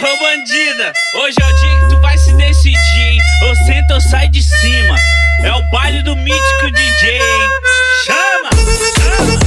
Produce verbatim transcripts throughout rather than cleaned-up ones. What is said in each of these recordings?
Ô bandida, hoje é o dia que tu vai se decidir, hein? Ou senta ou sai de cima. É o baile do mítico D J, hein? Chama! Chama!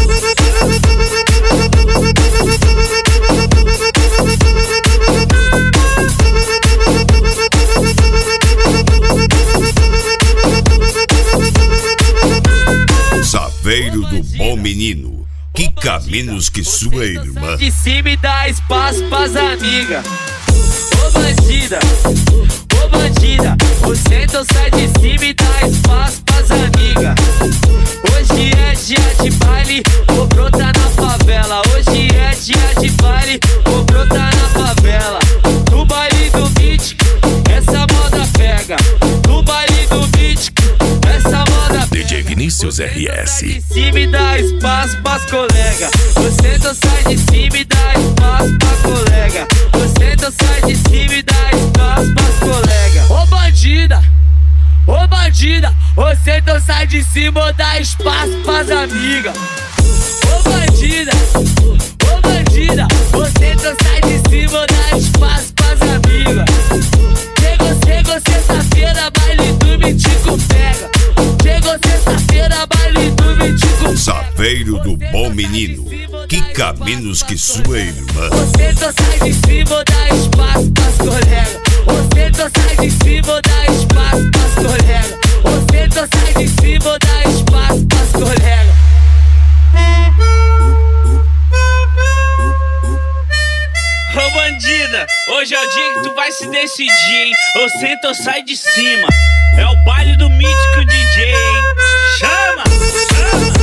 Saveiro do bom menino, que caminhos que sua irmã. De cima e dá espaço pras amigas. Ô bandida, ô bandida, o senta ou sai de cima e dá espaço pras amigas. Hoje é dia de baile, vou brotar na favela. Hoje é dia de baile, vou brotar na favela. No baile do mítico, essa moda pega. No baile do mítico, essa moda pega. D J Vinícius R S. De cima e dá espaço pras colega. Você não sai de cima e dá espaço pra colega. Você não sai de cima e dá espaço pras colega. Ô bandida, ô bandida, você não sai de cima ou dá espaço pras amigas. Ô bandida, ô bandida, você não sai de cima ou dá espaço pras amigas. Chegou, chegou sexta-feira, baile do mítico pega. Chegou sexta-feira, baile do mítico. Saveiro do bom menino, que caminhos que sua irmã. Você não sai de cima ou dá espaço pras colegas. Você não sai de cima ou dá espaço pras colegas. Você não sai de cima ou dá espaço pras colegas. Ô bandida, hoje é o dia que tu vai se decidir, hein? Ou senta ou sai de cima. É o baile do mítico D J, hein? Chama! Chama!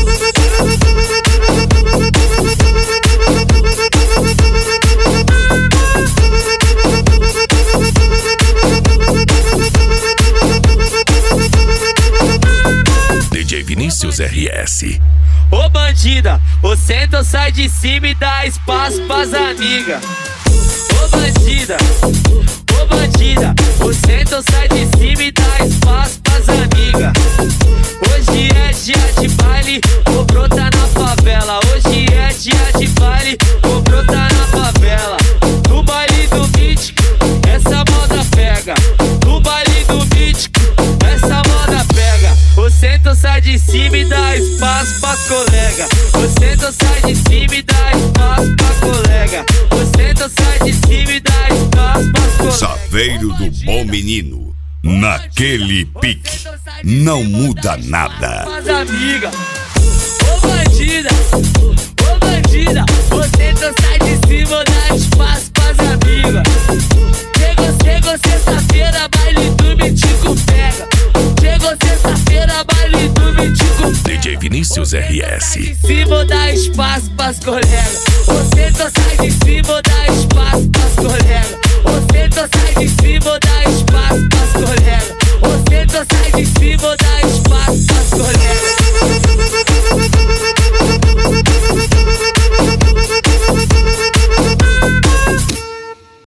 D J Vinícius R S. Ô bandida, o senta ou sai de cima e dá espaço pras amigas. Ô bandida, ô bandida, o senta ou sai de cima e dá espaço pras amigas. Hoje é dia de baile, vou brotar na favela. Hoje é dia de baile, vou brotar na favela. No baile do mítico, essa moda pega. No baile do mítico, essa moda pega. O senta ou sai de cima e dá espaço pras colega. O senta ou sai de cima e dá espaço pra colega. O senta ou sai de cima e dá espaço pras colega. Saveiro do bom menino, naquele pique, não muda nada. As amigas, ô bandida, ô bandida, você não sai de cima ou dá espaço pras amigas. Chegou, chegou sexta-feira, baile do mítico pega. Chegou sexta-feira, baile do mítico pega. D J Vinícius R S. De cima ou dá espaço pras colegas. Você não sai de cima ou dá espaço pras colegas. Você não sai de cima ou dá espaço pras colegas. Você não sai de cima ou dá